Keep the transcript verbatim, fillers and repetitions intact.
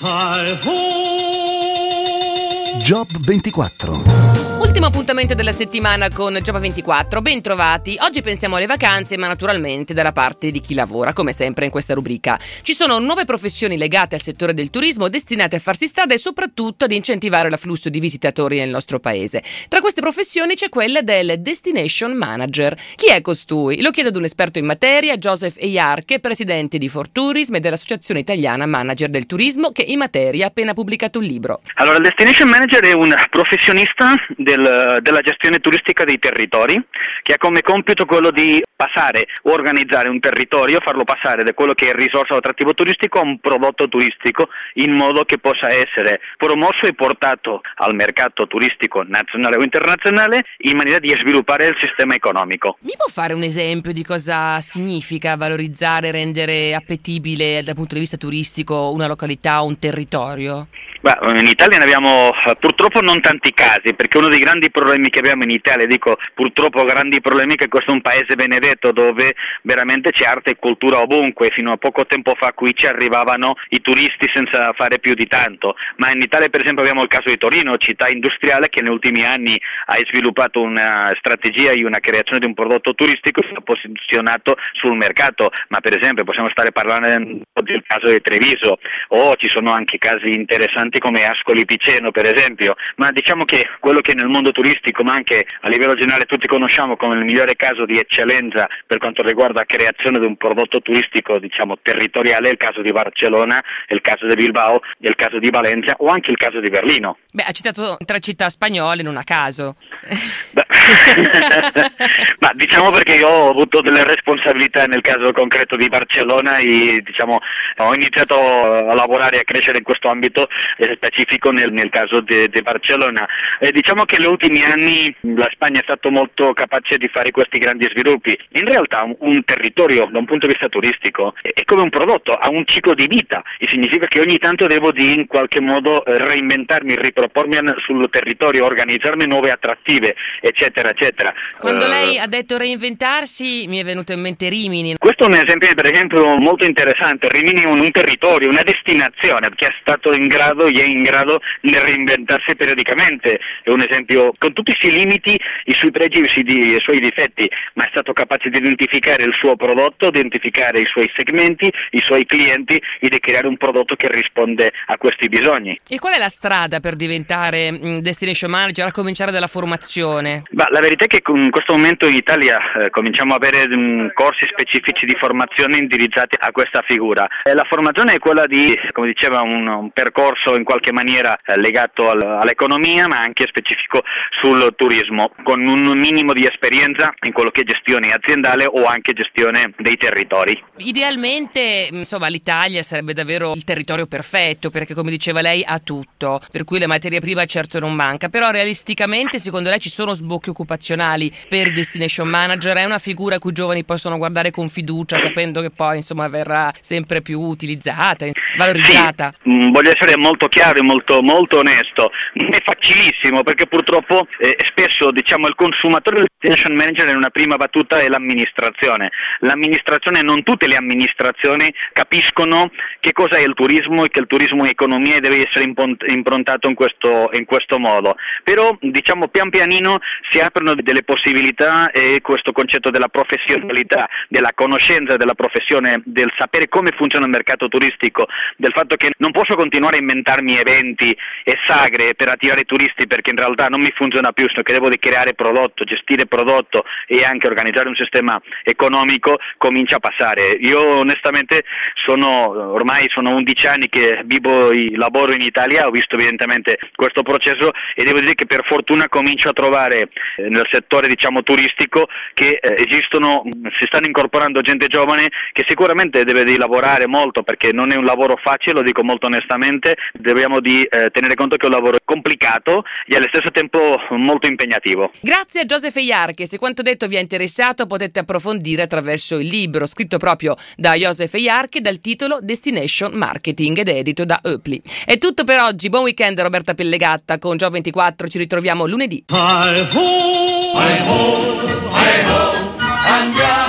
Job ventiquattro. Ultimo appuntamento della settimana con Job ventiquattro, ben trovati. Oggi pensiamo alle vacanze, ma naturalmente dalla parte di chi lavora, come sempre in questa rubrica. Ci sono nuove professioni legate al settore del turismo destinate a farsi strada e soprattutto ad incentivare l'afflusso di visitatori nel nostro paese. Tra queste professioni c'è quella del Destination Manager. Chi è costui? Lo chiedo ad un esperto in materia, Joseph Eyarke, presidente di For Tourism e dell'Associazione Italiana Manager del Turismo, che in materia ha appena pubblicato un libro. Allora, il Destination Manager è un professionista del, della gestione turistica dei territori, che ha come compito quello di passare o organizzare un territorio, farlo passare da quello che è risorsa o attrattivo turistico a un prodotto turistico, in modo che possa essere promosso e portato al mercato turistico nazionale o internazionale, in maniera di sviluppare il sistema economico. Mi può fare un esempio di cosa significa valorizzare, rendere appetibile dal punto di vista turistico una località o un territorio? Beh, in Italia ne abbiamo purtroppo non tanti casi, perché uno dei grandi problemi che abbiamo in Italia, dico purtroppo grandi problemi, che questo è un paese benedetto dove veramente c'è arte e cultura ovunque. Fino a poco tempo fa qui ci arrivavano i turisti senza fare più di tanto, ma in Italia per esempio abbiamo il caso di Torino, città industriale che negli ultimi anni ha sviluppato una strategia e una creazione di un prodotto turistico che si è posizionato sul mercato. Ma per esempio possiamo stare parlando del caso di Treviso, o ci sono anche casi interessanti come Ascoli Piceno per esempio, ma diciamo che quello che nel mondo turistico, ma anche a livello generale, tutti conosciamo come il migliore caso di eccellenza per quanto riguarda la creazione di un prodotto turistico, diciamo territoriale, è il caso di Barcellona, è il caso di Bilbao, è il caso di Valencia o anche il caso di Berlino. Beh, ha citato tre città spagnole, non a caso. Ma diciamo perché io ho avuto delle responsabilità nel caso concreto di Barcellona e diciamo ho iniziato a lavorare e a crescere in questo ambito specifico nel, nel caso di Barcellona. Eh, diciamo che negli ultimi anni la Spagna è stato molto capace di fare questi grandi sviluppi. In realtà un, un territorio da un punto di vista turistico è, è come un prodotto, ha un ciclo di vita e significa che ogni tanto devo di in qualche modo reinventarmi, ripropormi sul territorio, organizzarmi nuove attrattive, eccetera eccetera. Quando uh, lei ha detto reinventarsi mi è venuto in mente Rimini. Questo è un esempio per esempio molto interessante. Rimini è un, un territorio, una destinazione che è stato in grado e è in grado di reinventarsi periodicamente. È un esempio con tutti i suoi limiti, i suoi pregi e i suoi difetti, ma è stato capace di identificare il suo prodotto, identificare i suoi segmenti, i suoi clienti e di creare un prodotto che risponde a questi bisogni. E qual è la strada per diventare mh, Destination Manager, a cominciare dalla formazione? Bah, la verità è che in questo momento in Italia eh, cominciamo a avere mh, corsi specifici di formazione indirizzati a questa figura. Eh, la formazione è quella di, come diceva, un, un percorso in qualche maniera eh, legato al, all'economia, ma anche specifico sul turismo, con un minimo di esperienza in quello che è gestione aziendale o anche gestione dei territori. Idealmente, insomma, l'Italia sarebbe davvero il territorio perfetto, perché come diceva lei ha tutto, per cui la materia prima certo non manca, però realisticamente secondo lei ci sono sbocchi occupazionali per il Destination Manager? È una figura a cui i giovani possono guardare con fiducia, sapendo che poi insomma verrà sempre più utilizzata, valorizzata? Sì, mh, voglio essere molto chiaro e molto, molto onesto. Non è facilissimo perché purtroppo eh, spesso diciamo il consumatore del Destination Manager in una prima battuta è l'amministrazione. L'amministrazione, non tutte le amministrazioni capiscono che cosa è il turismo e che il turismo è economia e deve essere improntato in questo, in questo modo. Però diciamo pian pianino si aprono delle possibilità e questo concetto della professionalità, della conoscenza della professione, del sapere come funziona il mercato turistico, del fatto che non posso continuare a inventarmi eventi e sagre per attirare turisti perché in realtà non mi funziona più, che devo di creare prodotto, gestire prodotto e anche organizzare un sistema economico, comincia a passare. Io onestamente sono ormai sono undici anni che vivo e lavoro in Italia, ho visto evidentemente questo processo e devo dire che per fortuna comincio a trovare eh, nel settore diciamo turistico che eh, esistono, si stanno incorporando gente giovane che sicuramente deve di lavorare molto perché non è un lavoro facile, lo dico molto onestamente, dobbiamo di eh, tenere conto che è un lavoro complicato e allo stesso tempo molto impegnativo. Grazie a Joseph Eyarke, se quanto detto vi è interessato potete approfondire attraverso il libro scritto proprio da Joseph Eyarke dal titolo Destination Marketing ed edito da Oepli. È tutto per oggi, buon weekend Roberta Pellegatta, con Job ventiquattro ci ritroviamo lunedì. Hi ho, hi ho, hi ho, andiamo.